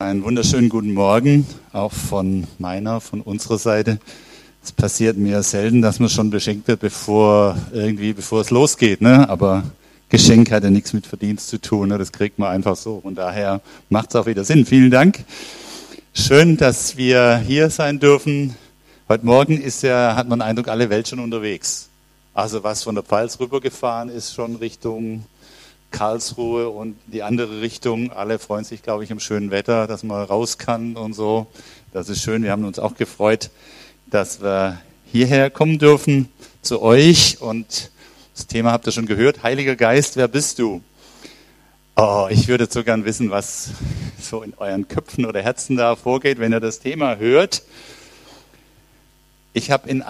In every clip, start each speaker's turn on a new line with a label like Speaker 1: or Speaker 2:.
Speaker 1: Einen wunderschönen guten Morgen, auch von unserer Seite. Es passiert mir selten, dass man schon beschenkt wird, bevor es losgeht, ne? Aber Geschenk hat ja nichts mit Verdienst zu tun, ne? Das kriegt man einfach so. Und daher macht es auch wieder Sinn. Vielen Dank. Schön, dass wir hier sein dürfen. Heute Morgen hat man den Eindruck, alle Welt schon unterwegs. Also was von der Pfalz rübergefahren ist, schon Richtung Karlsruhe und die andere Richtung. Alle freuen sich, glaube ich, im schönen Wetter, dass man raus kann und so. Das ist schön. Wir haben uns auch gefreut, dass wir hierher kommen dürfen zu euch. Und das Thema habt ihr schon gehört. Heiliger Geist, wer bist du? Oh, ich würde so gern wissen, was so in euren Köpfen oder Herzen da vorgeht, wenn ihr das Thema hört. Ich habe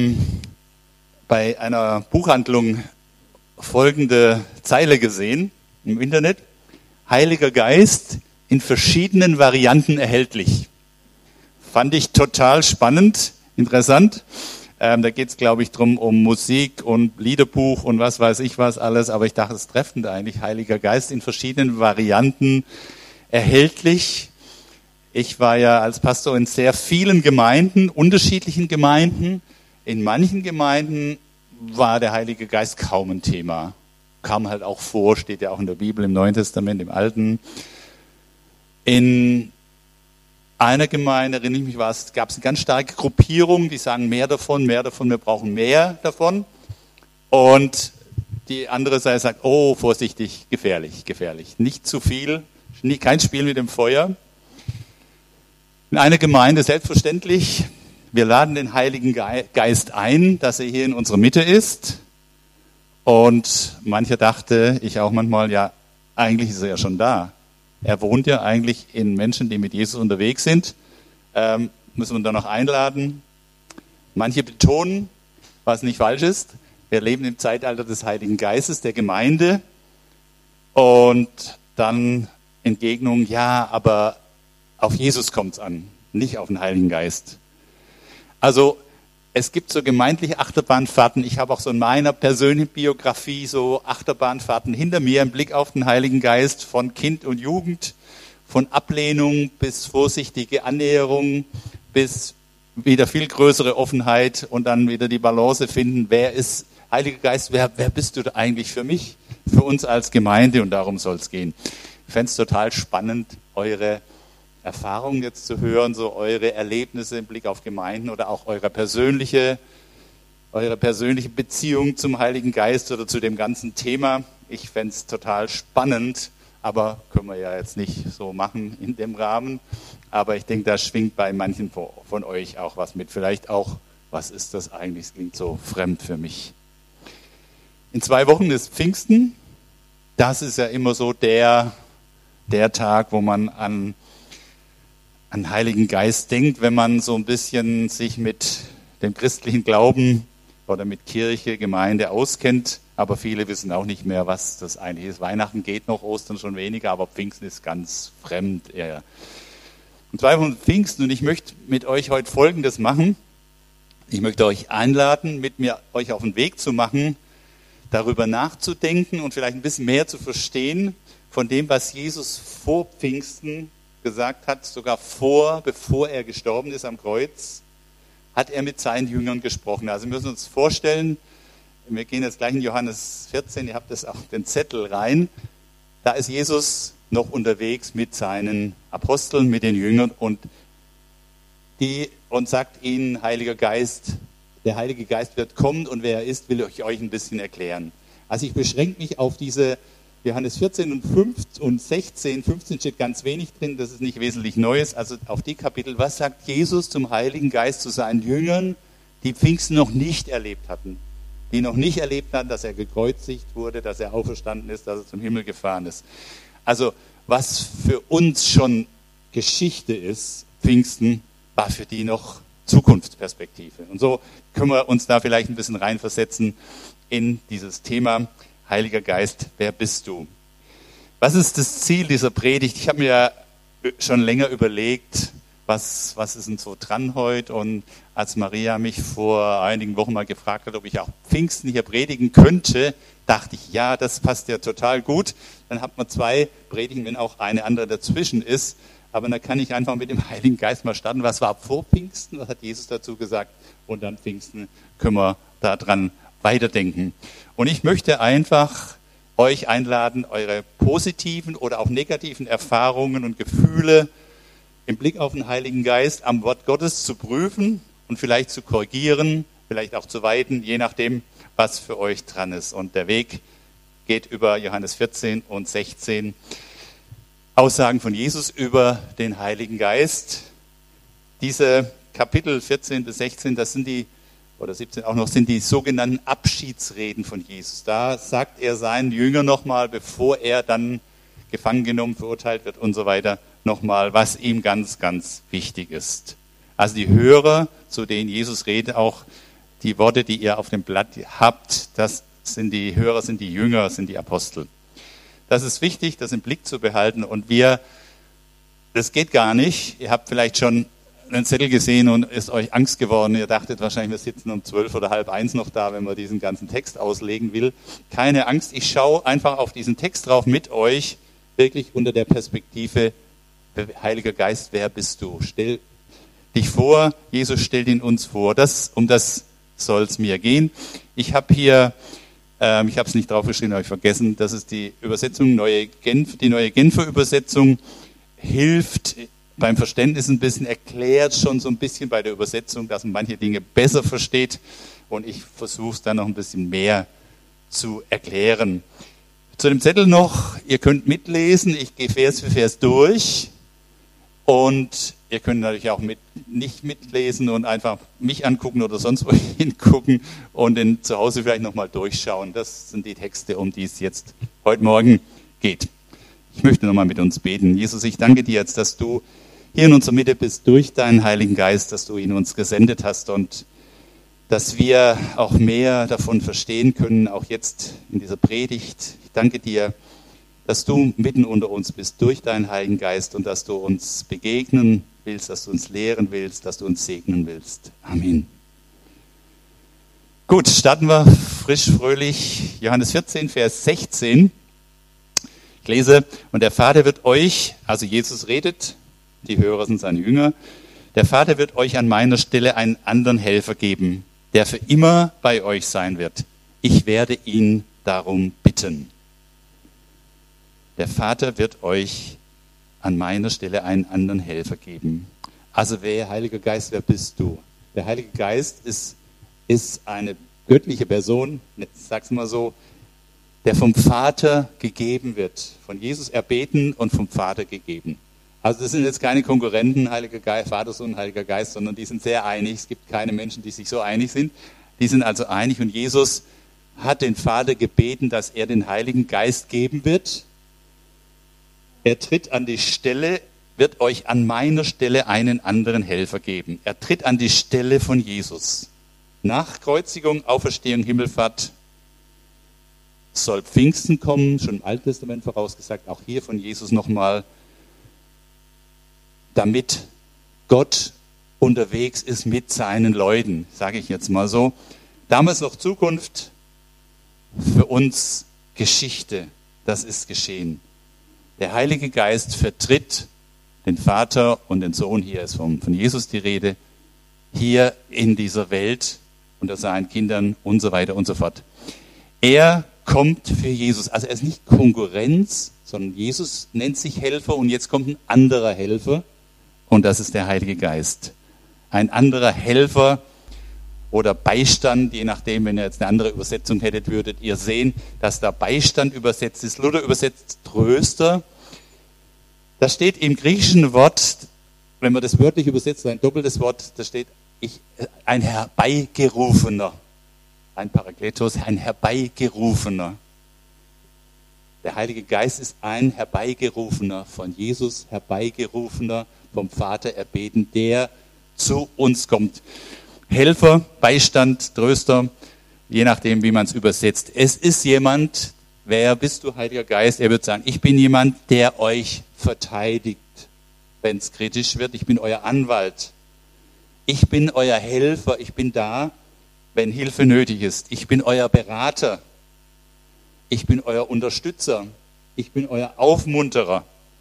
Speaker 1: bei einer Buchhandlung folgende Zeile gesehen im Internet. Heiliger Geist in verschiedenen Varianten erhältlich. Fand ich total spannend, interessant. Da geht es, glaube ich, drum um Musik und Liederbuch und was weiß ich was alles. Aber ich dachte, es ist treffend eigentlich. Heiliger Geist in verschiedenen Varianten erhältlich. Ich war ja als Pastor in sehr vielen Gemeinden, unterschiedlichen Gemeinden. In manchen Gemeinden war der Heilige Geist kaum ein Thema. Kam halt auch vor, steht ja auch in der Bibel, im Neuen Testament, im Alten. In einer Gemeinde, erinnere ich mich, gab es eine ganz starke Gruppierung, die sagen, mehr davon, wir brauchen mehr davon. Und die andere Seite sagt, oh, vorsichtig, gefährlich. Nicht zu viel, kein Spiel mit dem Feuer. In einer Gemeinde selbstverständlich, wir laden den Heiligen Geist ein, dass er hier in unserer Mitte ist. Und mancher dachte, ich auch manchmal, ja, eigentlich ist er ja schon da. Er wohnt ja eigentlich in Menschen, die mit Jesus unterwegs sind. Müssen wir ihn da noch einladen? Manche betonen, was nicht falsch ist. Wir leben im Zeitalter des Heiligen Geistes, der Gemeinde. Und dann Entgegnung, ja, aber auf Jesus kommt es an, nicht auf den Heiligen Geist. Also es gibt so gemeindliche Achterbahnfahrten. Ich habe auch so in meiner persönlichen Biografie so Achterbahnfahrten hinter mir im Blick auf den Heiligen Geist von Kind und Jugend, von Ablehnung bis vorsichtige Annäherung, bis wieder viel größere Offenheit und dann wieder die Balance finden. Wer ist Heiliger Geist? Wer bist du eigentlich für mich, für uns als Gemeinde? Und darum soll es gehen. Ich fände es total spannend, eure Erfahrungen jetzt zu hören, so eure Erlebnisse im Blick auf Gemeinden oder auch eure persönliche Beziehung zum Heiligen Geist oder zu dem ganzen Thema. Ich fände es total spannend, aber können wir ja jetzt nicht so machen in dem Rahmen. Aber ich denke, da schwingt bei manchen von euch auch was mit. Vielleicht auch, was ist das eigentlich? Es klingt so fremd für mich. In 2 Wochen ist Pfingsten. Das ist ja immer so der Tag, wo man an Heiligen Geist denkt, wenn man so ein bisschen sich mit dem christlichen Glauben oder mit Kirche, Gemeinde auskennt. Aber viele wissen auch nicht mehr, was das eigentlich ist. Weihnachten geht noch, Ostern schon weniger, aber Pfingsten ist ganz fremd eher. Und 2 Wochen Pfingsten, und ich möchte mit euch heute Folgendes machen. Ich möchte euch einladen, mit mir euch auf den Weg zu machen, darüber nachzudenken und vielleicht ein bisschen mehr zu verstehen von dem, was Jesus vor Pfingsten gesagt hat, sogar bevor er gestorben ist am Kreuz, hat er mit seinen Jüngern gesprochen. Also wir müssen uns vorstellen, wir gehen jetzt gleich in Johannes 14, ihr habt das auch den Zettel rein, da ist Jesus noch unterwegs mit seinen Aposteln, mit den Jüngern und sagt ihnen, Heiliger Geist, der Heilige Geist wird kommen und wer er ist, will ich euch ein bisschen erklären. Also ich beschränke mich auf diese Johannes 14 und 16, 15 steht ganz wenig drin, das ist nicht wesentlich Neues, also auf die Kapitel, was sagt Jesus zum Heiligen Geist zu seinen Jüngern, die Pfingsten noch nicht erlebt hatten, die noch nicht erlebt hatten, dass er gekreuzigt wurde, dass er auferstanden ist, dass er zum Himmel gefahren ist. Also was für uns schon Geschichte ist, Pfingsten, war für die noch Zukunftsperspektive. Und so können wir uns da vielleicht ein bisschen reinversetzen in dieses Thema. Heiliger Geist, wer bist du? Was ist das Ziel dieser Predigt? Ich habe mir ja schon länger überlegt, was ist denn so dran heute? Und als Maria mich vor einigen Wochen mal gefragt hat, ob ich auch Pfingsten hier predigen könnte, dachte ich, ja, das passt ja total gut. Dann hat man 2 Predigten, wenn auch eine andere dazwischen ist. Aber dann kann ich einfach mit dem Heiligen Geist mal starten. Was war vor Pfingsten? Was hat Jesus dazu gesagt? Und dann Pfingsten können wir daran weiterdenken. Und ich möchte einfach euch einladen, eure positiven oder auch negativen Erfahrungen und Gefühle im Blick auf den Heiligen Geist am Wort Gottes zu prüfen und vielleicht zu korrigieren, vielleicht auch zu weiten, je nachdem, was für euch dran ist. Und der Weg geht über Johannes 14 und 16. Aussagen von Jesus über den Heiligen Geist. Diese Kapitel 14 bis 16, das sind die, oder 17 auch noch, sind die sogenannten Abschiedsreden von Jesus. Da sagt er seinen Jüngern nochmal, bevor er dann gefangen genommen, verurteilt wird und so weiter, nochmal, was ihm ganz, ganz wichtig ist. Also die Hörer, zu denen Jesus redet, auch die Worte, die ihr auf dem Blatt habt, das sind die Hörer, sind die Jünger, sind die Apostel. Das ist wichtig, das im Blick zu behalten. Und das geht gar nicht. Ihr habt vielleicht schon einen Zettel gesehen und ist euch Angst geworden. Ihr dachtet wahrscheinlich, wir sitzen um 12 oder halb 1 noch da, wenn man diesen ganzen Text auslegen will. Keine Angst, ich schaue einfach auf diesen Text drauf mit euch, wirklich unter der Perspektive, Heiliger Geist, wer bist du? Stell dich vor, Jesus stellt ihn uns vor. Um das soll es mir gehen. Ich habe hier, ich habe es nicht draufgeschrieben, habe ich vergessen, das ist die Übersetzung, die neue Genfer Übersetzung, hilft beim Verständnis ein bisschen, erklärt schon so ein bisschen bei der Übersetzung, dass man manche Dinge besser versteht, und ich versuche es dann noch ein bisschen mehr zu erklären. Zu dem Zettel noch, ihr könnt mitlesen, ich gehe Vers für Vers durch, und ihr könnt natürlich auch nicht mitlesen und einfach mich angucken oder sonst wo hingucken und dann zu Hause vielleicht nochmal durchschauen. Das sind die Texte, um die es jetzt heute Morgen geht. Ich möchte nochmal mit uns beten. Jesus, ich danke dir jetzt, dass du hier in unserer Mitte bist durch deinen Heiligen Geist, dass du ihn uns gesendet hast und dass wir auch mehr davon verstehen können, auch jetzt in dieser Predigt. Ich danke dir, dass du mitten unter uns bist durch deinen Heiligen Geist und dass du uns begegnen willst, dass du uns lehren willst, dass du uns segnen willst. Amen. Gut, starten wir frisch, fröhlich. Johannes 14, Vers 16. Ich lese, und der Vater wird euch, also Jesus redet, die Hörer sind seine Jünger, der Vater wird euch an meiner Stelle einen anderen Helfer geben, der für immer bei euch sein wird. Ich werde ihn darum bitten. Der Vater wird euch an meiner Stelle einen anderen Helfer geben. Also Heiliger Geist, wer bist du? Der Heilige Geist ist eine göttliche Person, jetzt sag's mal so, der vom Vater gegeben wird. Von Jesus erbeten und vom Vater gegeben. Also das sind jetzt keine Konkurrenten, Heiliger Geist, Vater, Sohn, Heiliger Geist, sondern die sind sehr einig. Es gibt keine Menschen, die sich so einig sind. Die sind also einig, und Jesus hat den Vater gebeten, dass er den Heiligen Geist geben wird. Er tritt an die Stelle, wird euch an meiner Stelle einen anderen Helfer geben. Er tritt an die Stelle von Jesus. Nach Kreuzigung, Auferstehung, Himmelfahrt soll Pfingsten kommen, schon im Alten Testament vorausgesagt, auch hier von Jesus nochmal, damit Gott unterwegs ist mit seinen Leuten, sage ich jetzt mal so. Damals noch Zukunft, für uns Geschichte, das ist geschehen. Der Heilige Geist vertritt den Vater und den Sohn, hier ist von Jesus die Rede, hier in dieser Welt unter seinen Kindern und so weiter und so fort. Er kommt für Jesus, also er ist nicht Konkurrenz, sondern Jesus nennt sich Helfer, und jetzt kommt ein anderer Helfer, und das ist der Heilige Geist. Ein anderer Helfer oder Beistand, je nachdem, wenn ihr jetzt eine andere Übersetzung hättet, würdet ihr sehen, dass da Beistand übersetzt ist. Luther übersetzt Tröster. Da steht im griechischen Wort, wenn man das wörtlich übersetzt, ein doppeltes Wort, da steht ein Herbeigerufener. Ein Parakletos, ein Herbeigerufener. Der Heilige Geist ist ein Herbeigerufener, von Jesus herbeigerufener, vom Vater erbeten, der zu uns kommt. Helfer, Beistand, Tröster, je nachdem, wie man es übersetzt. Es ist jemand, wer bist du, Heiliger Geist? Er wird sagen, ich bin jemand, der euch verteidigt, wenn es kritisch wird. Ich bin euer Anwalt. Ich bin euer Helfer. Ich bin da, wenn Hilfe nötig ist. Ich bin euer Berater. Ich bin euer Unterstützer. Ich bin euer Aufmunterer.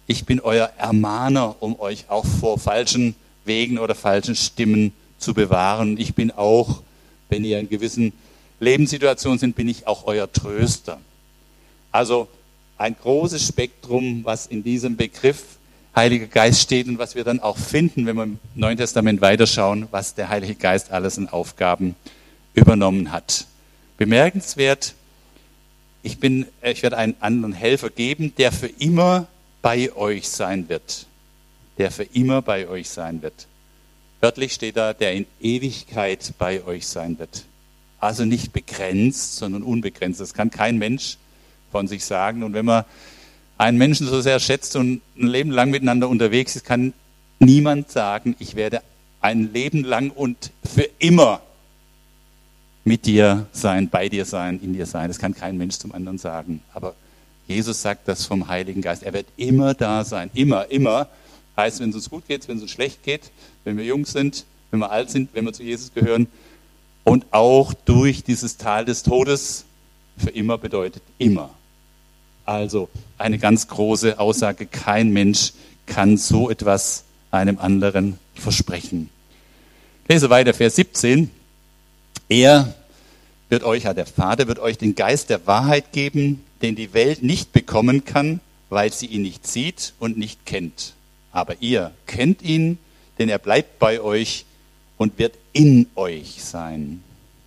Speaker 1: Ich bin euer Ermahner, um euch auch vor falschen Wegen oder falschen Stimmen zu bewahren. Ich bin auch, wenn ihr in gewissen Lebenssituationen sind, bin ich auch euer Tröster. Also ein großes Spektrum, was in diesem Begriff Heiliger Geist steht und was wir dann auch finden, wenn wir im Neuen Testament weiterschauen, was der Heilige Geist alles an Aufgaben übernommen hat. Bemerkenswert, ich werde einen anderen Helfer geben, der für immer bei euch sein wird. Der für immer bei euch sein wird. Wörtlich steht da, der in Ewigkeit bei euch sein wird. Also nicht begrenzt, sondern unbegrenzt. Das kann kein Mensch von sich sagen. Und wenn man einen Menschen so sehr schätzt und ein Leben lang miteinander unterwegs ist, kann niemand sagen, ich werde ein Leben lang und für immer mit dir sein, bei dir sein, in dir sein. Das kann kein Mensch zum anderen sagen. Aber Jesus sagt das vom Heiligen Geist. Er wird immer da sein. Immer, immer. Heißt, wenn es uns gut geht, wenn es uns schlecht geht, wenn wir jung sind, wenn wir alt sind, wenn wir zu Jesus gehören. Und auch durch dieses Tal des Todes, für immer bedeutet immer. Also eine ganz große Aussage. Kein Mensch kann so etwas einem anderen versprechen. Ich lese weiter, Vers 17. Er wird euch, der Vater wird euch den Geist der Wahrheit geben, den die Welt nicht bekommen kann, weil sie ihn nicht sieht und nicht kennt. Aber ihr kennt ihn, denn er bleibt bei euch und wird in euch sein.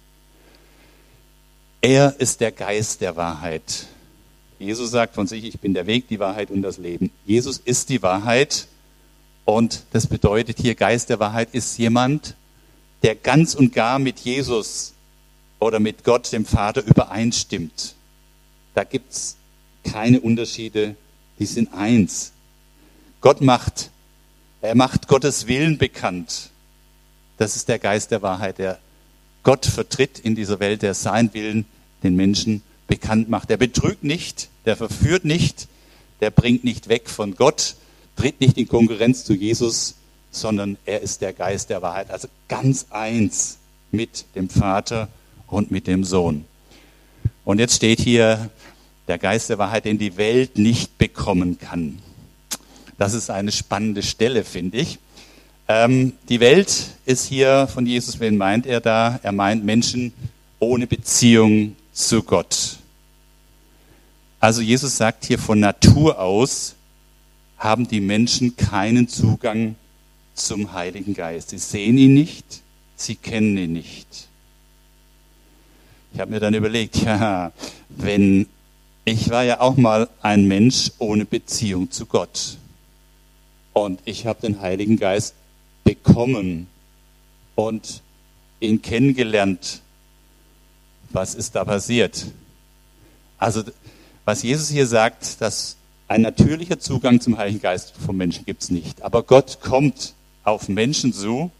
Speaker 1: Er ist der Geist der Wahrheit. Jesus sagt von sich, ich bin der Weg, die Wahrheit und das Leben. Jesus ist die Wahrheit und das bedeutet hier, Geist der Wahrheit ist jemand, der ganz und gar mit Jesus oder mit Gott, dem Vater, übereinstimmt. Da gibt es keine Unterschiede, die sind eins. Er macht Gottes Willen bekannt. Das ist der Geist der Wahrheit, der Gott vertritt in dieser Welt, der seinen Willen den Menschen bekannt macht. Der betrügt nicht, der verführt nicht, der bringt nicht weg von Gott, tritt nicht in Konkurrenz zu Jesus, sondern er ist der Geist der Wahrheit. Also ganz eins mit dem Vater und mit dem Sohn. Und jetzt steht hier der Geist der Wahrheit, den die Welt nicht bekommen kann. Das ist eine spannende Stelle, finde ich. Die Welt ist hier von Jesus, wen meint er da? Er meint Menschen ohne Beziehung zu Gott. Also Jesus sagt hier, von Natur aus haben die Menschen keinen Zugang zum Heiligen Geist. Sie sehen ihn nicht, sie kennen ihn nicht. Ich habe mir dann überlegt, ich war ja auch mal ein Mensch ohne Beziehung zu Gott. Und ich habe den Heiligen Geist bekommen und ihn kennengelernt. Was ist da passiert? Also, was Jesus hier sagt, dass ein natürlicher Zugang zum Heiligen Geist vom Menschen gibt es nicht. Aber Gott kommt auf Menschen zu.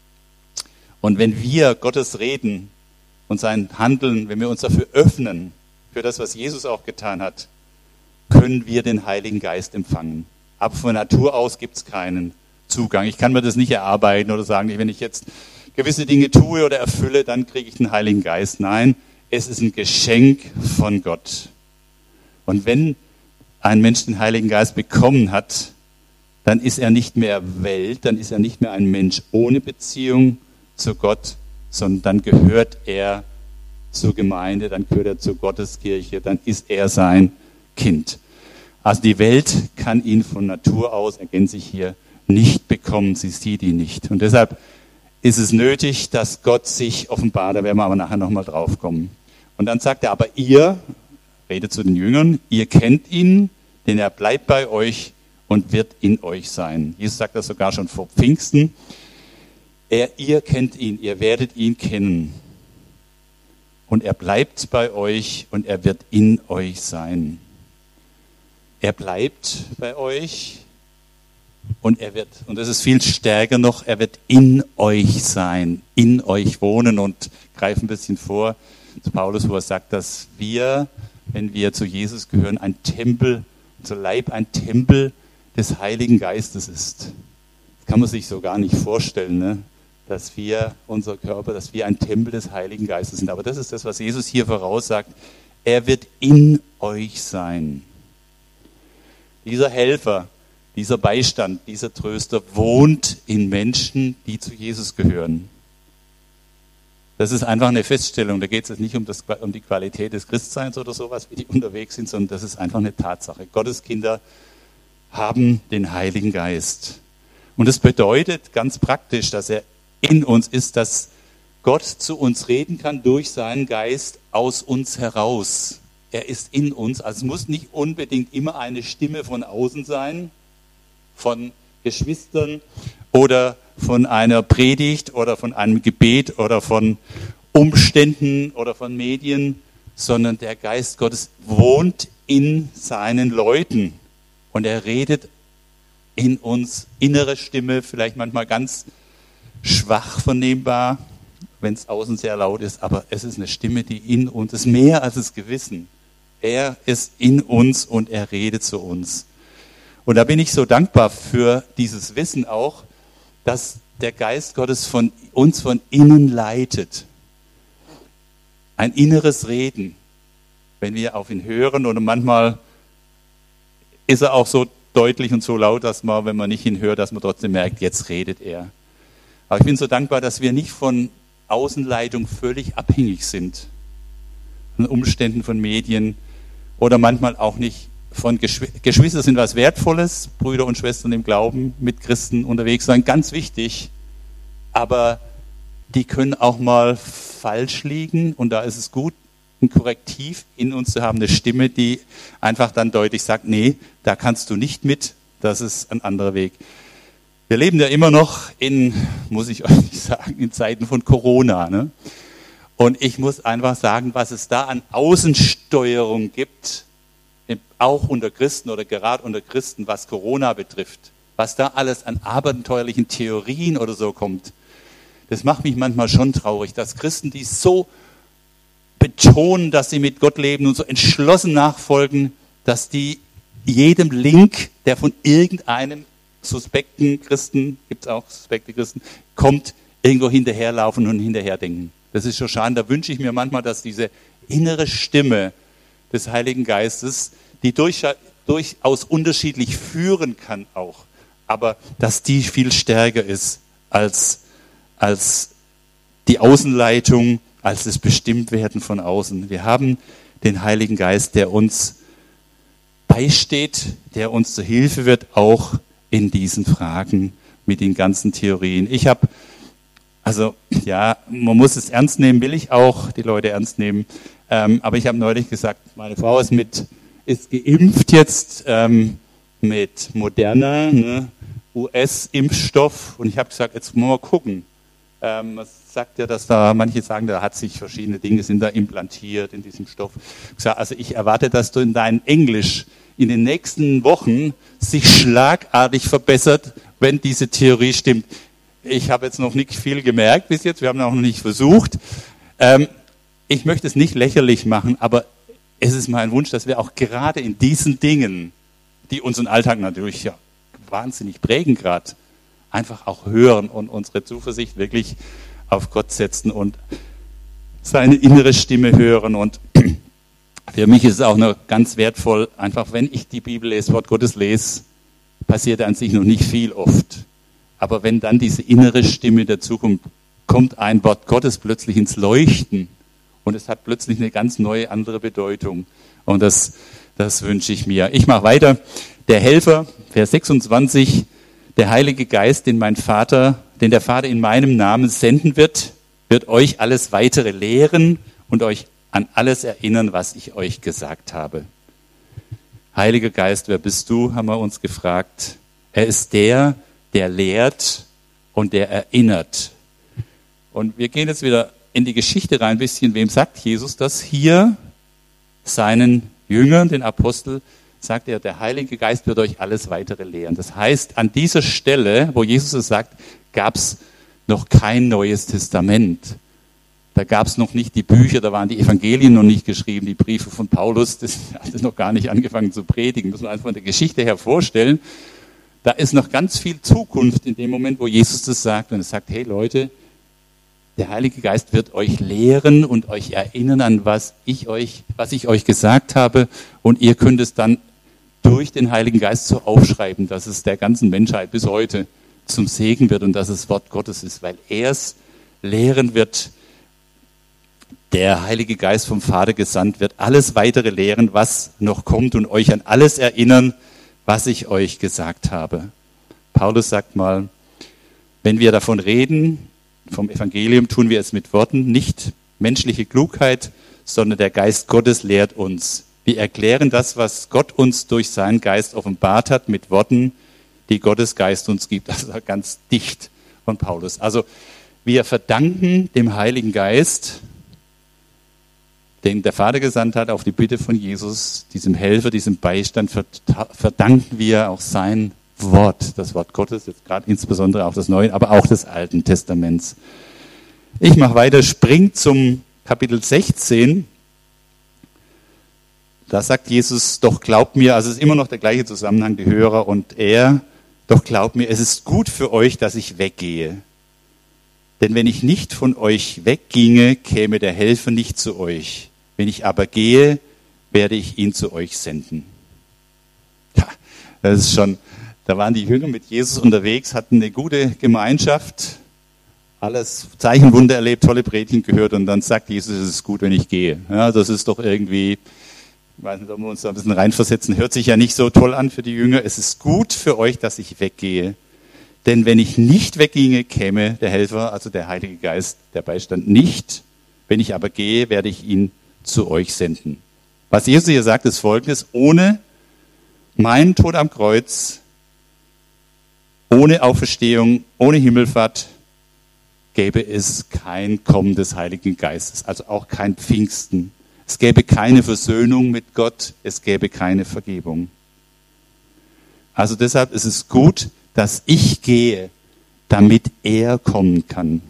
Speaker 1: Und wenn wir Gottes Reden und sein Handeln, wenn wir uns dafür öffnen, für das, was Jesus auch getan hat, können wir den Heiligen Geist empfangen. Aber von Natur aus gibt es keinen Zugang. Ich kann mir das nicht erarbeiten oder sagen, wenn ich jetzt gewisse Dinge tue oder erfülle, dann kriege ich den Heiligen Geist. Nein, es ist ein Geschenk von Gott. Und wenn ein Mensch den Heiligen Geist bekommen hat, dann ist er nicht mehr Welt, dann ist er nicht mehr ein Mensch ohne Beziehung zu Gott, sondern dann gehört er zur Gemeinde, dann gehört er zur Gotteskirche, dann ist er sein Kind. Also die Welt kann ihn von Natur aus, ergänze ich hier, nicht bekommen, sie sieht ihn nicht. Und deshalb ist es nötig, dass Gott sich offenbart, da werden wir aber nachher nochmal drauf kommen. Und dann sagt er, aber ihr, redet zu den Jüngern, ihr kennt ihn, denn er bleibt bei euch und wird in euch sein. Jesus sagt das sogar schon vor Pfingsten. Ihr kennt ihn, ihr werdet ihn kennen. Und er bleibt bei euch und er wird in euch sein. Er bleibt bei euch und er wird, und das ist viel stärker noch, er wird in euch sein, in euch wohnen. Und greife ein bisschen vor zu Paulus, wo er sagt, dass wir, wenn wir zu Jesus gehören, ein Tempel, unser Leib ein Tempel des Heiligen Geistes ist. Das kann man sich so gar nicht vorstellen, ne? Dass wir, unser Körper, dass wir ein Tempel des Heiligen Geistes sind. Aber das ist das, was Jesus hier voraussagt. Er wird in euch sein. Dieser Helfer, dieser Beistand, dieser Tröster wohnt in Menschen, die zu Jesus gehören. Das ist einfach eine Feststellung. Da geht es jetzt nicht um die Qualität des Christseins oder sowas, wie die unterwegs sind, sondern das ist einfach eine Tatsache. Gottes Kinder haben den Heiligen Geist. Und das bedeutet ganz praktisch, dass er in uns ist, dass Gott zu uns reden kann durch seinen Geist aus uns heraus. Er ist in uns. Also es muss nicht unbedingt immer eine Stimme von außen sein, von Geschwistern oder von einer Predigt oder von einem Gebet oder von Umständen oder von Medien, sondern der Geist Gottes wohnt in seinen Leuten und er redet in uns, innere Stimme, vielleicht manchmal ganz schwach vernehmbar, wenn es außen sehr laut ist, aber es ist eine Stimme, die in uns ist, mehr als das Gewissen. Er ist in uns und er redet zu uns. Und da bin ich so dankbar für dieses Wissen auch, dass der Geist Gottes uns von innen leitet. Ein inneres Reden, wenn wir auf ihn hören. Und manchmal ist er auch so deutlich und so laut, dass man, wenn man nicht hinhört, dass man trotzdem merkt, jetzt redet er. Aber ich bin so dankbar, dass wir nicht von Außenleitung völlig abhängig sind. Von Umständen, von Medien oder manchmal auch nicht von Geschwister sind was Wertvolles, Brüder und Schwestern im Glauben, mit Christen unterwegs sein, ganz wichtig, aber die können auch mal falsch liegen und da ist es gut, ein Korrektiv in uns zu haben, eine Stimme, die einfach dann deutlich sagt, nee, da kannst du nicht mit, das ist ein anderer Weg. Wir leben ja immer noch muss ich euch nicht sagen, in Zeiten von Corona, ne? Und ich muss einfach sagen, was es da an Außensteuerung gibt, auch unter Christen oder gerade unter Christen, was Corona betrifft, was da alles an abenteuerlichen Theorien oder so kommt, das macht mich manchmal schon traurig, dass Christen, die so betonen, dass sie mit Gott leben und so entschlossen nachfolgen, dass die jedem Link, der von irgendeinem suspekten Christen, gibt es auch suspekte Christen, kommt, irgendwo hinterherlaufen und hinterherdenken. Das ist schon schade. Da wünsche ich mir manchmal, dass diese innere Stimme des Heiligen Geistes, die durchaus unterschiedlich führen kann auch, aber dass die viel stärker ist als die Außenleitung, als das Bestimmtwerden von außen. Wir haben den Heiligen Geist, der uns beisteht, der uns zur Hilfe wird, auch in diesen Fragen mit den ganzen Theorien. Man muss es ernst nehmen, will ich auch, die Leute ernst nehmen. Aber ich habe neulich gesagt, meine Frau ist geimpft jetzt mit Moderna, ne, US-Impfstoff. Und ich habe gesagt, jetzt wollen wir mal gucken. Man sagt ja, dass manche sagen, da hat sich verschiedene Dinge, sind da implantiert in diesem Stoff. Ich gesagt, also ich erwarte, dass du in deinem Englisch in den nächsten Wochen sich schlagartig verbessert, wenn diese Theorie stimmt. Ich habe jetzt noch nicht viel gemerkt bis jetzt, wir haben auch noch nicht versucht. Ich möchte es nicht lächerlich machen, aber es ist mein Wunsch, dass wir auch gerade in diesen Dingen, die unseren Alltag natürlich ja wahnsinnig prägen gerade, einfach auch hören und unsere Zuversicht wirklich auf Gott setzen und seine innere Stimme hören. Und für mich ist es auch noch ganz wertvoll, einfach wenn ich die Bibel lese, Wort Gottes lese, passiert an sich noch nicht viel oft. Aber wenn dann diese innere Stimme dazukommt, kommt ein Wort Gottes plötzlich ins Leuchten und es hat plötzlich eine ganz neue, andere Bedeutung. Und das wünsche ich mir. Ich mache weiter. Der Helfer, Vers 26, der Heilige Geist, den der Vater in meinem Namen senden wird euch alles Weitere lehren und euch an alles erinnern, was ich euch gesagt habe. Heiliger Geist, wer bist du, haben wir uns gefragt. Er ist der lehrt und der erinnert. Und wir gehen jetzt wieder in die Geschichte rein ein bisschen. Wem sagt Jesus das hier? Seinen Jüngern, den Apostel, sagt er, der Heilige Geist wird euch alles Weitere lehren. Das heißt, an dieser Stelle, wo Jesus es sagt, gab es noch kein Neues Testament. Da gab es noch nicht die Bücher, da waren die Evangelien noch nicht geschrieben, die Briefe von Paulus, das hat noch gar nicht angefangen zu predigen. Muss man einfach von der Geschichte her vorstellen. Da ist noch ganz viel Zukunft in dem Moment, wo Jesus das sagt. Und er sagt, hey Leute, der Heilige Geist wird euch lehren und euch erinnern an was ich euch gesagt habe. Und ihr könnt es dann durch den Heiligen Geist so aufschreiben, dass es der ganzen Menschheit bis heute zum Segen wird und dass es Wort Gottes ist, weil er es lehren wird. Der Heilige Geist vom Vater gesandt wird alles weitere lehren, was noch kommt und euch an alles erinnern, was ich euch gesagt habe. Paulus sagt mal, wenn wir davon reden, vom Evangelium, tun wir es mit Worten, nicht menschliche Klugheit, sondern der Geist Gottes lehrt uns. Wir erklären das, was Gott uns durch seinen Geist offenbart hat, mit Worten, die Gottes Geist uns gibt. Also ganz dicht von Paulus. Also wir verdanken dem Heiligen Geist, den der Vater gesandt hat, auf die Bitte von Jesus, diesem Helfer, diesem Beistand, verdanken wir auch sein Wort, das Wort Gottes, jetzt gerade insbesondere auch das Neue, aber auch des Alten Testaments. Ich mache weiter, spring zum Kapitel 16. Da sagt Jesus, doch glaubt mir, also es ist immer noch der gleiche Zusammenhang, die Hörer und er, doch glaubt mir, es ist gut für euch, dass ich weggehe. Denn wenn ich nicht von euch wegginge, käme der Helfer nicht zu euch. Wenn ich aber gehe, werde ich ihn zu euch senden. Ja, das ist schon, da waren die Jünger mit Jesus unterwegs, hatten eine gute Gemeinschaft, alles Zeichenwunder erlebt, tolle Predigten gehört und dann sagt Jesus, es ist gut, wenn ich gehe. Ja, das ist doch irgendwie, ich weiß nicht, ob wir uns da ein bisschen reinversetzen, hört sich ja nicht so toll an für die Jünger. Es ist gut für euch, dass ich weggehe. Denn wenn ich nicht wegginge, käme der Helfer, also der Heilige Geist, der Beistand nicht. Wenn ich aber gehe, werde ich ihn zu euch senden. Was Jesus hier sagt, ist Folgendes: Ohne meinen Tod am Kreuz, ohne Auferstehung, ohne Himmelfahrt, gäbe es kein Kommen des Heiligen Geistes, also auch kein Pfingsten. Es gäbe keine Versöhnung mit Gott, es gäbe keine Vergebung. Also deshalb ist es gut, dass ich gehe, damit er kommen kann.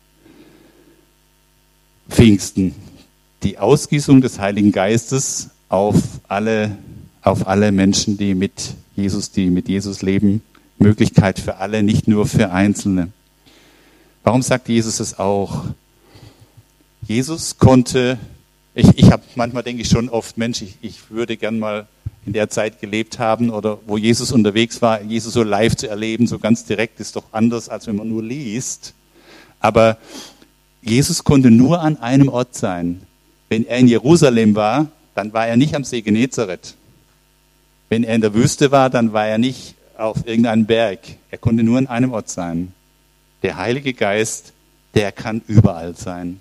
Speaker 1: Pfingsten, die Ausgießung des Heiligen Geistes auf alle Menschen, die mit Jesus leben, Möglichkeit für alle, nicht nur für Einzelne. Warum sagt Jesus es auch? Jesus konnte, manchmal denke ich schon oft, Mensch, ich würde gern mal in der Zeit gelebt haben oder wo Jesus unterwegs war, Jesus so live zu erleben, so ganz direkt, ist doch anders, als wenn man nur liest. Aber Jesus konnte nur an einem Ort sein. Wenn er in Jerusalem war, dann war er nicht am See Genezareth. Wenn er in der Wüste war, dann war er nicht auf irgendeinem Berg. Er konnte nur an einem Ort sein. Der Heilige Geist, der kann überall sein.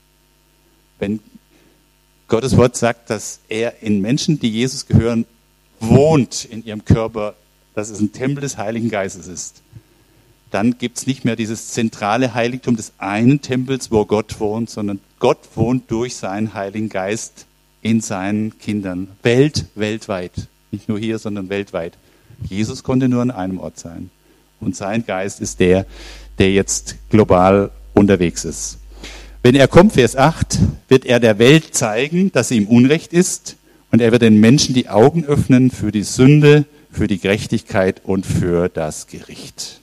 Speaker 1: Wenn Gottes Wort sagt, dass er in Menschen, die Jesus gehören, wohnt in ihrem Körper, dass es ein Tempel des Heiligen Geistes ist, dann gibt es nicht mehr dieses zentrale Heiligtum des einen Tempels, wo Gott wohnt, sondern Gott wohnt durch seinen Heiligen Geist in seinen Kindern. Weltweit. Nicht nur hier, sondern weltweit. Jesus konnte nur an einem Ort sein. Und sein Geist ist der jetzt global unterwegs ist. Wenn er kommt, Vers 8, wird er der Welt zeigen, dass sie ihm Unrecht ist, und er wird den Menschen die Augen öffnen für die Sünde, für die Gerechtigkeit und für das Gericht.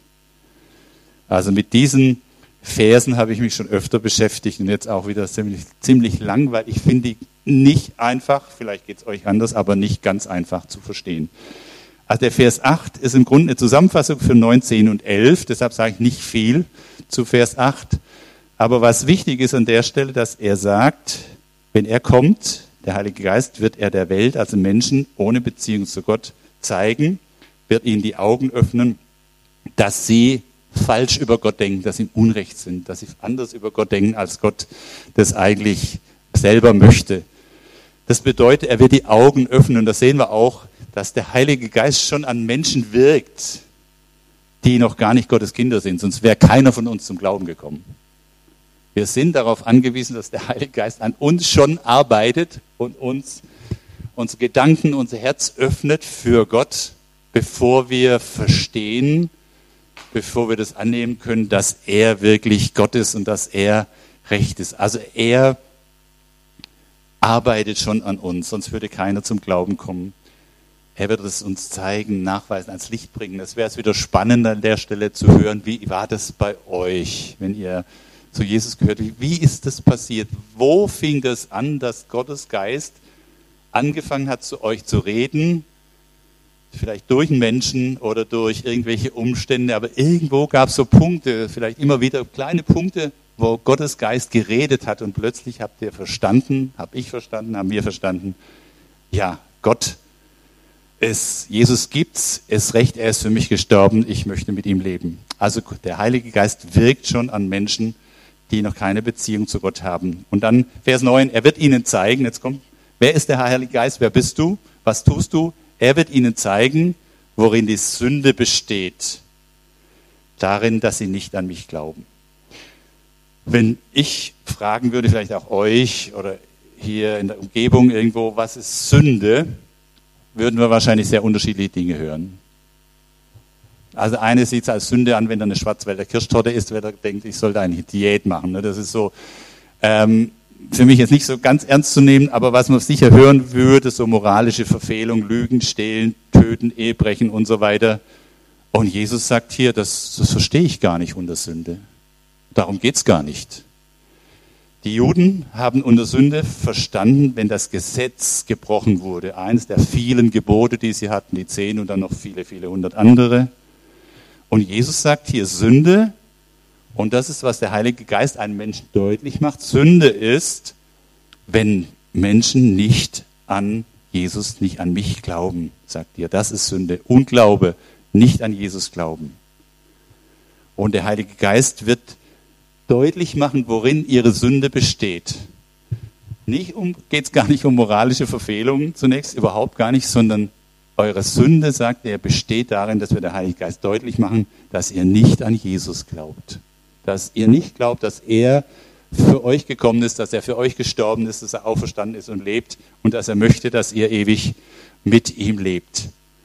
Speaker 1: Also mit diesen Versen habe ich mich schon öfter beschäftigt und jetzt auch wieder ziemlich lang, weil ich finde die nicht einfach, vielleicht geht es euch anders, aber nicht ganz einfach zu verstehen. Also der Vers 8 ist im Grunde eine Zusammenfassung für 9, 10 und 11, deshalb sage ich nicht viel zu Vers 8. Aber was wichtig ist an der Stelle, dass er sagt, wenn er kommt, der Heilige Geist, wird er der Welt, also Menschen ohne Beziehung zu Gott, zeigen, wird ihnen die Augen öffnen, dass sie falsch über Gott denken, dass sie im Unrecht sind, dass sie anders über Gott denken, als Gott das eigentlich selber möchte. Das bedeutet, er wird die Augen öffnen. Und da sehen wir auch, dass der Heilige Geist schon an Menschen wirkt, die noch gar nicht Gottes Kinder sind. Sonst wäre keiner von uns zum Glauben gekommen. Wir sind darauf angewiesen, dass der Heilige Geist an uns schon arbeitet und uns unsere Gedanken, unser Herz öffnet für Gott, bevor wir verstehen, bevor wir das annehmen können, dass er wirklich Gott ist und dass er recht ist. Also er arbeitet schon an uns, sonst würde keiner zum Glauben kommen. Er wird es uns zeigen, nachweisen, ans Licht bringen. Es wäre es wieder spannend an der Stelle zu hören, wie war das bei euch, wenn ihr zu Jesus gehört habt. Wie ist das passiert? Wo fing das an, dass Gottes Geist angefangen hat, zu euch zu reden vielleicht durch einen Menschen oder durch irgendwelche Umstände, aber irgendwo gab es so Punkte, vielleicht immer wieder kleine Punkte, wo Gottes Geist geredet hat und plötzlich habt ihr verstanden, habe ich verstanden, haben wir verstanden, ja, Jesus gibt's, ist recht, er ist für mich gestorben, ich möchte mit ihm leben. Also der Heilige Geist wirkt schon an Menschen, die noch keine Beziehung zu Gott haben. Und dann Vers 9, er wird ihnen zeigen, jetzt kommt, wer ist der Heilige Geist, wer bist du, was tust du? Er wird ihnen zeigen, worin die Sünde besteht. Darin, dass sie nicht an mich glauben. Wenn ich fragen würde, vielleicht auch euch oder hier in der Umgebung irgendwo, was ist Sünde, würden wir wahrscheinlich sehr unterschiedliche Dinge hören. Also eine sieht es als Sünde an, wenn er eine Schwarzwälder Kirschtorte isst, wer denkt, ich sollte eine Diät machen. Das ist so für mich jetzt nicht so ganz ernst zu nehmen, aber was man sicher hören würde, so moralische Verfehlung, Lügen, Stehlen, Töten, Ehebrechen und so weiter. Und Jesus sagt hier, das verstehe ich gar nicht unter Sünde. Darum geht's gar nicht. Die Juden haben unter Sünde verstanden, wenn das Gesetz gebrochen wurde. Eines der vielen Gebote, die sie hatten, die 10 und dann noch viele, viele hundert andere. Und Jesus sagt hier Sünde, und das ist, was der Heilige Geist einem Menschen deutlich macht. Sünde ist, wenn Menschen nicht an Jesus, nicht an mich glauben, sagt ihr. Das ist Sünde. Unglaube, nicht an Jesus glauben. Und der Heilige Geist wird deutlich machen, worin ihre Sünde besteht. Geht es gar nicht um moralische Verfehlungen zunächst, überhaupt gar nicht, sondern eure Sünde, sagt er, besteht darin, dass wir der Heilige Geist deutlich machen, dass ihr nicht an Jesus glaubt. Dass ihr nicht glaubt, dass er für euch gekommen ist, dass er für euch gestorben ist, dass er auferstanden ist und lebt und dass er möchte, dass ihr ewig mit ihm lebt.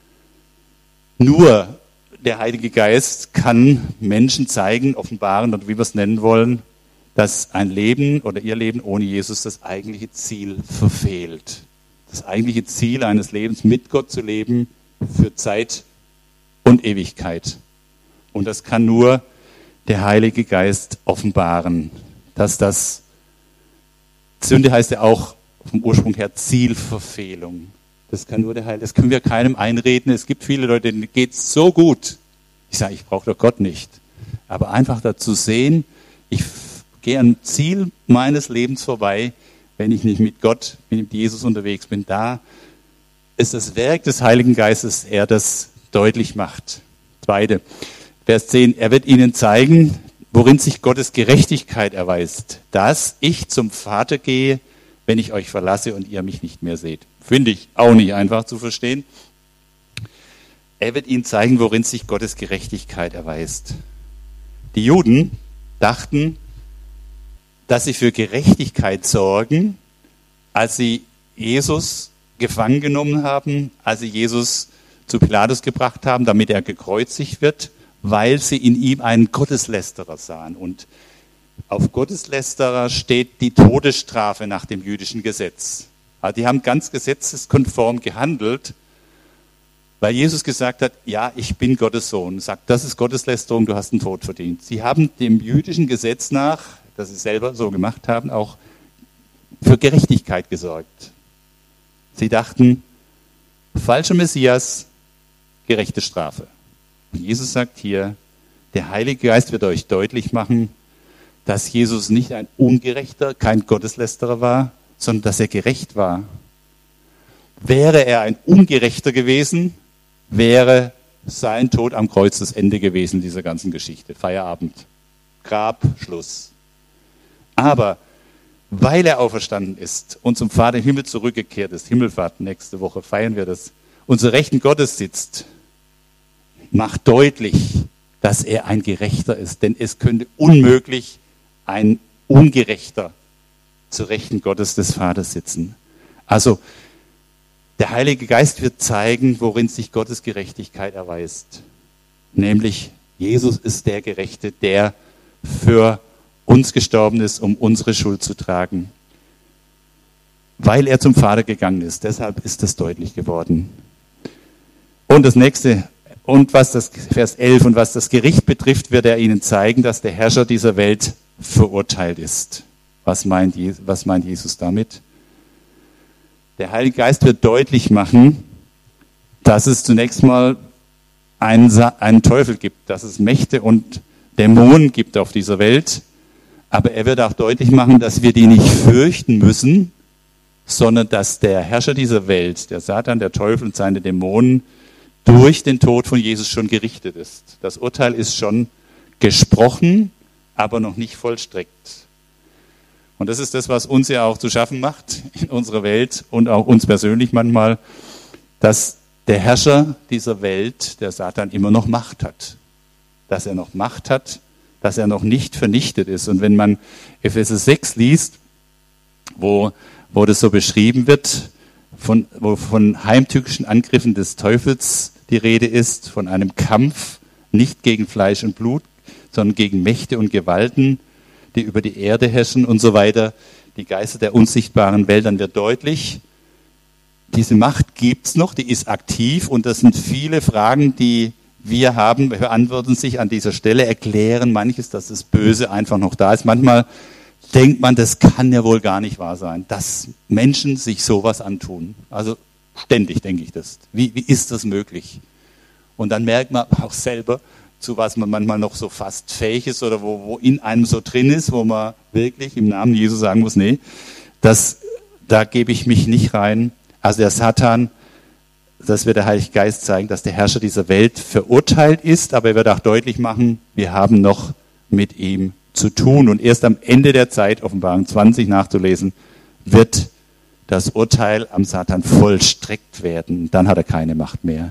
Speaker 1: Nur der Heilige Geist kann Menschen zeigen, offenbaren oder wie wir es nennen wollen, dass ein Leben oder ihr Leben ohne Jesus das eigentliche Ziel verfehlt. Das eigentliche Ziel eines Lebens mit Gott zu leben für Zeit und Ewigkeit. Und das kann nur der Heilige Geist offenbaren, dass das Sünde heißt ja auch vom Ursprung her Zielverfehlung. Das kann nur der Heilige, das können wir keinem einreden. Es gibt viele Leute, denen geht es so gut. Ich sage, ich brauche doch Gott nicht. Aber einfach dazu sehen, ich gehe am Ziel meines Lebens vorbei, wenn ich nicht mit Gott, mit Jesus unterwegs bin. Da ist das Werk des Heiligen Geistes, er das deutlich macht. Zweite, Vers 10, er wird ihnen zeigen, worin sich Gottes Gerechtigkeit erweist, dass ich zum Vater gehe, wenn ich euch verlasse und ihr mich nicht mehr seht. Finde ich auch nicht einfach zu verstehen. Er wird ihnen zeigen, worin sich Gottes Gerechtigkeit erweist. Die Juden dachten, dass sie für Gerechtigkeit sorgen, als sie Jesus gefangen genommen haben, als sie Jesus zu Pilatus gebracht haben, damit er gekreuzigt wird, weil sie in ihm einen Gotteslästerer sahen. Und auf Gotteslästerer steht die Todesstrafe nach dem jüdischen Gesetz. Also die haben ganz gesetzeskonform gehandelt, weil Jesus gesagt hat, ja, ich bin Gottes Sohn. Sagt, das ist Gotteslästerung, du hast den Tod verdient. Sie haben dem jüdischen Gesetz nach, das sie selber so gemacht haben, auch für Gerechtigkeit gesorgt. Sie dachten, falscher Messias, gerechte Strafe. Und Jesus sagt hier, der Heilige Geist wird euch deutlich machen, dass Jesus nicht ein Ungerechter, kein Gotteslästerer war, sondern dass er gerecht war. Wäre er ein Ungerechter gewesen, wäre sein Tod am Kreuz das Ende gewesen dieser ganzen Geschichte. Feierabend, Grab, Schluss. Aber weil er auferstanden ist und zum Vater im Himmel zurückgekehrt ist, Himmelfahrt, nächste Woche feiern wir das, und zur Rechten Gottes sitzt, macht deutlich, dass er ein Gerechter ist. Denn es könnte unmöglich ein Ungerechter zur Rechten Gottes des Vaters sitzen. Also der Heilige Geist wird zeigen, worin sich Gottes Gerechtigkeit erweist. Nämlich Jesus ist der Gerechte, der für uns gestorben ist, um unsere Schuld zu tragen. Weil er zum Vater gegangen ist. Deshalb ist das deutlich geworden. Und das nächste, und was das Vers 11, und was das Gericht betrifft, wird er ihnen zeigen, dass der Herrscher dieser Welt verurteilt ist. Was meint Jesus damit? Der Heilige Geist wird deutlich machen, dass es zunächst mal einen Teufel gibt, dass es Mächte und Dämonen gibt auf dieser Welt. Aber er wird auch deutlich machen, dass wir die nicht fürchten müssen, sondern dass der Herrscher dieser Welt, der Satan, der Teufel und seine Dämonen, durch den Tod von Jesus schon gerichtet ist. Das Urteil ist schon gesprochen, aber noch nicht vollstreckt. Und das ist das, was uns ja auch zu schaffen macht in unserer Welt und auch uns persönlich manchmal, dass der Herrscher dieser Welt, der Satan, immer noch Macht hat. Dass er noch Macht hat, dass er noch nicht vernichtet ist. Und wenn man Epheser 6 liest, wo das so beschrieben wird, wo von heimtückischen Angriffen des Teufels die Rede ist, von einem Kampf nicht gegen Fleisch und Blut, sondern gegen Mächte und Gewalten, die über die Erde herrschen und so weiter, die Geister der unsichtbaren Welt, dann wird deutlich, diese Macht gibt's noch, die ist aktiv und das sind viele Fragen, die wir haben, beantworten sich an dieser Stelle, erklären manches, dass das Böse einfach noch da ist. Manchmal denkt man, das kann ja wohl gar nicht wahr sein, dass Menschen sich sowas antun. Also ständig denke ich das. Wie ist das möglich? Und dann merkt man auch selber, zu was man manchmal noch so fast fähig ist oder wo in einem so drin ist, wo man wirklich im Namen Jesu sagen muss, nee, da gebe ich mich nicht rein. Also der Satan, das wird der Heilige Geist zeigen, dass der Herrscher dieser Welt verurteilt ist, aber er wird auch deutlich machen, wir haben noch mit ihm zu tun. Und erst am Ende der Zeit, Offenbarung 20 nachzulesen, wird das Urteil am Satan vollstreckt werden. Dann hat er keine Macht mehr.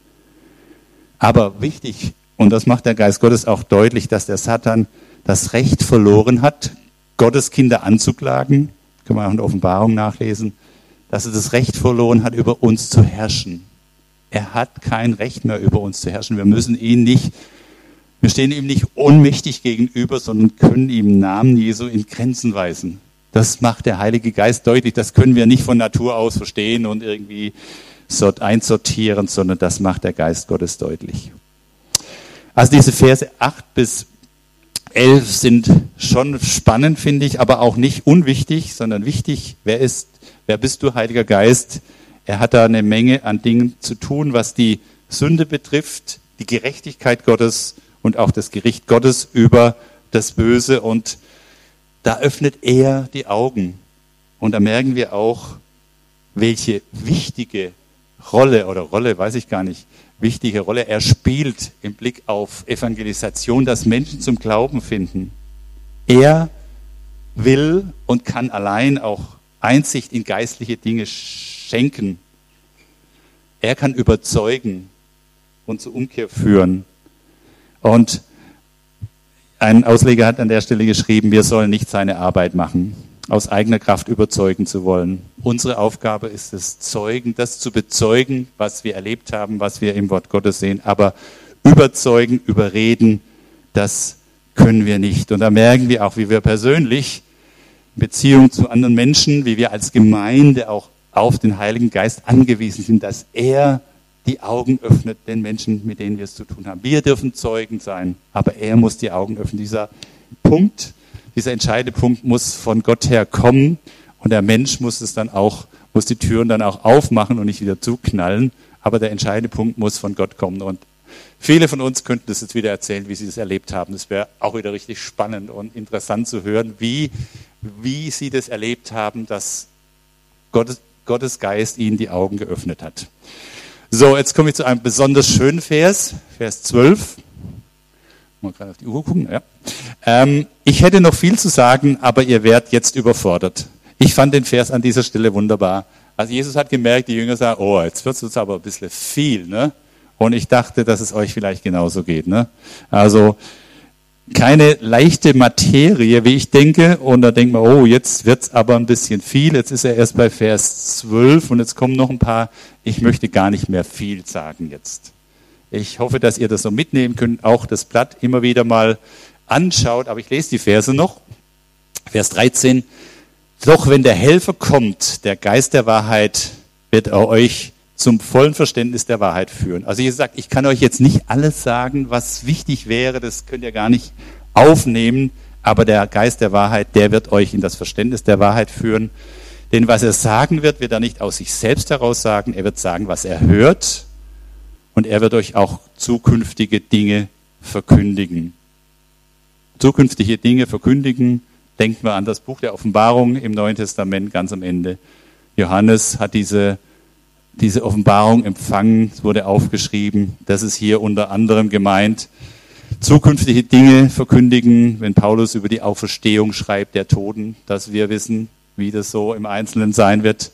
Speaker 1: Aber wichtig, und das macht der Geist Gottes auch deutlich, dass der Satan das Recht verloren hat, Gottes Kinder anzuklagen. Können wir auch in der Offenbarung nachlesen. Dass er das Recht verloren hat, über uns zu herrschen. Er hat kein Recht mehr, über uns zu herrschen. Wir stehen ihm nicht ohnmächtig gegenüber, sondern können ihm im Namen Jesu in Grenzen weisen. Das macht der Heilige Geist deutlich. Das können wir nicht von Natur aus verstehen und irgendwie einsortieren, sondern das macht der Geist Gottes deutlich. Also diese Verse 8 bis 11 sind schon spannend, finde ich, aber auch nicht unwichtig, sondern wichtig. Wer bist du, Heiliger Geist? Er hat da eine Menge an Dingen zu tun, was die Sünde betrifft, die Gerechtigkeit Gottes und auch das Gericht Gottes über das Böse. Und da öffnet er die Augen. Und da merken wir auch, welche wichtige Rolle wichtige Rolle er spielt im Blick auf Evangelisation, dass Menschen zum Glauben finden. Er will und kann allein auch Einsicht in geistliche Dinge schenken. Er kann überzeugen und zur Umkehr führen. Und ein Ausleger hat an der Stelle geschrieben, wir sollen nicht seine Arbeit machen, aus eigener Kraft überzeugen zu wollen. Unsere Aufgabe ist es, das zu bezeugen, was wir erlebt haben, was wir im Wort Gottes sehen. Aber überzeugen, überreden, das können wir nicht. Und da merken wir auch, wie wir persönlich Beziehung zu anderen Menschen, wie wir als Gemeinde auch auf den Heiligen Geist angewiesen sind, dass er die Augen öffnet den Menschen, mit denen wir es zu tun haben. Wir dürfen Zeugen sein, aber er muss die Augen öffnen. Dieser entscheidende Punkt muss von Gott her kommen und der Mensch muss die Türen dann auch aufmachen und nicht wieder zuknallen, aber der entscheidende Punkt muss von Gott kommen. Und viele von uns könnten das jetzt wieder erzählen, wie sie das erlebt haben. Das wäre auch wieder richtig spannend und interessant zu hören, wie sie das erlebt haben, dass Gottes Geist ihnen die Augen geöffnet hat. So, jetzt komme ich zu einem besonders schönen Vers 12. Mal gerade auf die Uhr gucken. Ja. Ich hätte noch viel zu sagen, aber ihr werdet jetzt überfordert. Ich fand den Vers an dieser Stelle wunderbar. Also Jesus hat gemerkt, die Jünger sagen, oh, jetzt wird es uns aber ein bisschen viel, ne? Und ich dachte, dass es euch vielleicht genauso geht, ne? Also keine leichte Materie, wie ich denke. Und da denkt man, oh, jetzt wird's aber ein bisschen viel. Jetzt ist er erst bei Vers 12 und jetzt kommen noch ein paar. Ich möchte gar nicht mehr viel sagen jetzt. Ich hoffe, dass ihr das so mitnehmen könnt, auch das Blatt immer wieder mal anschaut. Aber ich lese die Verse noch. Vers 13. Doch wenn der Helfer kommt, der Geist der Wahrheit, wird er euch zum vollen Verständnis der Wahrheit führen. Also Jesus sagt, ich kann euch jetzt nicht alles sagen, was wichtig wäre, das könnt ihr gar nicht aufnehmen, aber der Geist der Wahrheit, der wird euch in das Verständnis der Wahrheit führen. Denn was er sagen wird, wird er nicht aus sich selbst heraus sagen, er wird sagen, was er hört und er wird euch auch zukünftige Dinge verkündigen. Zukünftige Dinge verkündigen. Denkt mal an das Buch der Offenbarung im Neuen Testament, ganz am Ende. Johannes hat diese Offenbarung empfangen, es wurde aufgeschrieben. Das ist hier unter anderem gemeint. Zukünftige Dinge verkündigen, wenn Paulus über die Auferstehung schreibt der Toten, dass wir wissen, wie das so im Einzelnen sein wird.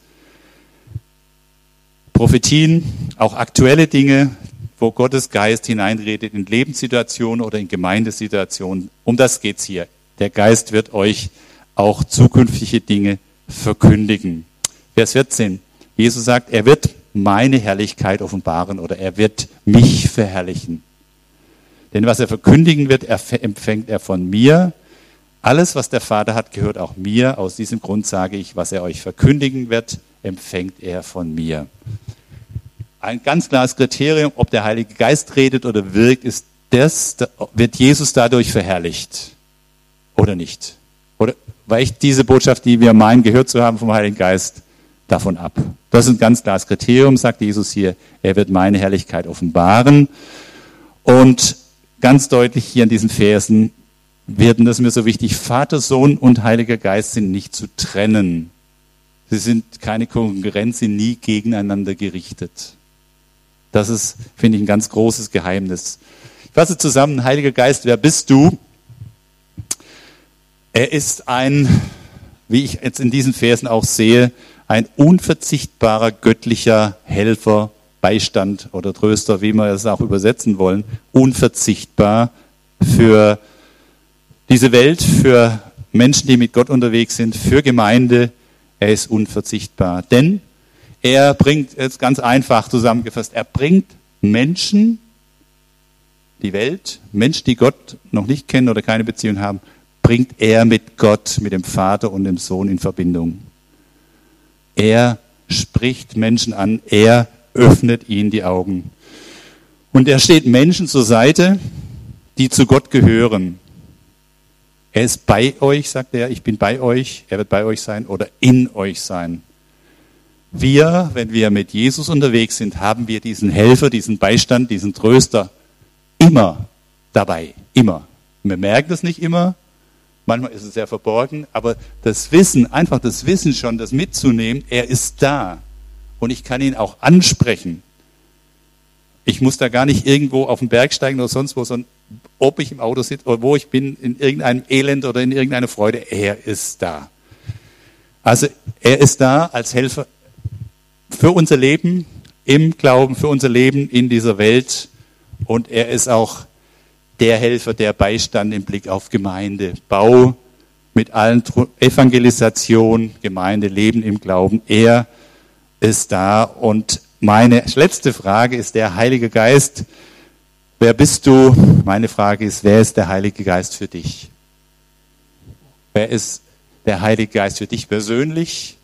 Speaker 1: Prophetien, auch aktuelle Dinge, wo Gottes Geist hineinredet in Lebenssituationen oder in Gemeindesituationen. Um das geht's hier. Der Geist wird euch auch zukünftige Dinge verkündigen. Vers 14. Jesus sagt, er wird meine Herrlichkeit offenbaren oder er wird mich verherrlichen. Denn was er verkündigen wird, empfängt er von mir. Alles, was der Vater hat, gehört auch mir. Aus diesem Grund sage ich, was er euch verkündigen wird, empfängt er von mir. Ein ganz klares Kriterium, ob der Heilige Geist redet oder wirkt, ist das, wird Jesus dadurch verherrlicht oder nicht? Oder weicht diese Botschaft, die wir meinen, gehört zu haben vom Heiligen Geist, davon ab? Das ist ein ganz klares Kriterium, sagt Jesus hier. Er wird meine Herrlichkeit offenbaren. Und ganz deutlich hier in diesen Versen werden, das ist mir so wichtig, Vater, Sohn und Heiliger Geist sind nicht zu trennen. Sie sind keine Konkurrenz, sind nie gegeneinander gerichtet. Das ist, finde ich, ein ganz großes Geheimnis. Ich fasse zusammen, Heiliger Geist, wer bist du? Er ist ein, wie ich jetzt in diesen Versen auch sehe, ein unverzichtbarer göttlicher Helfer, Beistand oder Tröster, wie wir es auch übersetzen wollen, unverzichtbar für diese Welt, für Menschen, die mit Gott unterwegs sind, für Gemeinde. Er ist unverzichtbar, denn er bringt, jetzt ganz einfach zusammengefasst, er bringt Menschen, die Welt, Menschen, die Gott noch nicht kennen oder keine Beziehung haben, bringt er mit Gott, mit dem Vater und dem Sohn in Verbindung. Er spricht Menschen an, er öffnet ihnen die Augen. Und er steht Menschen zur Seite, die zu Gott gehören. Er ist bei euch, sagt er, ich bin bei euch, er wird bei euch sein oder in euch sein. Wir, wenn wir mit Jesus unterwegs sind, haben wir diesen Helfer, diesen Beistand, diesen Tröster immer dabei, immer. Wir merken das nicht immer, manchmal ist es sehr verborgen, aber das Wissen, einfach das Wissen schon, das mitzunehmen, er ist da und ich kann ihn auch ansprechen. Ich muss da gar nicht irgendwo auf den Berg steigen oder sonst wo, sondern ob ich im Auto sitze oder wo ich bin, in irgendeinem Elend oder in irgendeiner Freude, er ist da. Also er ist da als Helfer für unser Leben im Glauben, für unser Leben in dieser Welt und er ist auch der Helfer, der Beistand im Blick auf Gemeinde, Bau mit allen Evangelisation, Gemeinde, Leben im Glauben. Er ist da. Und meine letzte Frage ist der Heilige Geist. Wer bist du? Meine Frage ist, wer ist der Heilige Geist für dich? Wer ist der Heilige Geist für dich persönlich?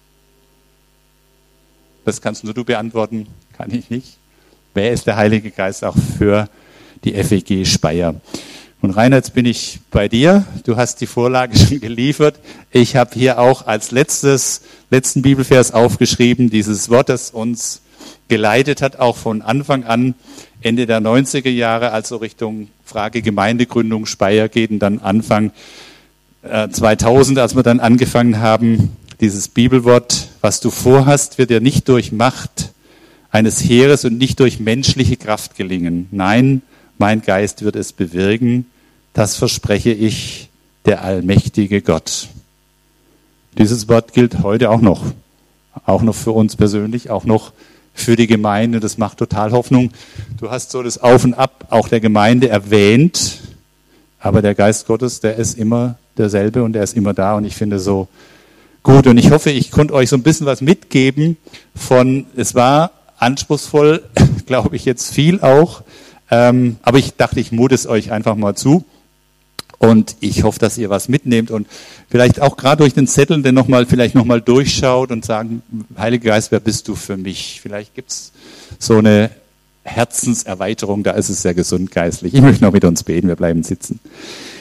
Speaker 1: Das kannst nur du beantworten, kann ich nicht. Wer ist der Heilige Geist auch für die FEG Speyer? Und Rainer, jetzt bin ich bei dir. Du hast die Vorlage schon geliefert. Ich habe hier auch als letzten Bibelvers aufgeschrieben, dieses Wort, das uns geleitet hat, auch von Anfang an, Ende der 90er Jahre, also Richtung Frage Gemeindegründung Speyer geht und dann Anfang 2000, als wir dann angefangen haben, dieses Bibelwort, was du vorhast, wird dir nicht durch Macht eines Heeres und nicht durch menschliche Kraft gelingen. Nein, mein Geist wird es bewirken, das verspreche ich, der allmächtige Gott. Dieses Wort gilt heute auch noch für uns persönlich, auch noch für die Gemeinde. Das macht total Hoffnung. Du hast so das Auf und Ab auch der Gemeinde erwähnt, aber der Geist Gottes, der ist immer derselbe und der ist immer da und ich finde so gut und ich hoffe, ich konnte euch so ein bisschen was mitgeben es war anspruchsvoll, glaube ich jetzt viel auch, aber ich dachte, ich mute es euch einfach mal zu und ich hoffe, dass ihr was mitnehmt und vielleicht auch gerade durch den Zettel den vielleicht nochmal durchschaut und sagen, Heiliger Geist, wer bist du für mich? Vielleicht gibt's so eine Herzenserweiterung, da ist es sehr gesund geistlich. Ich möchte noch mit uns beten, wir bleiben sitzen.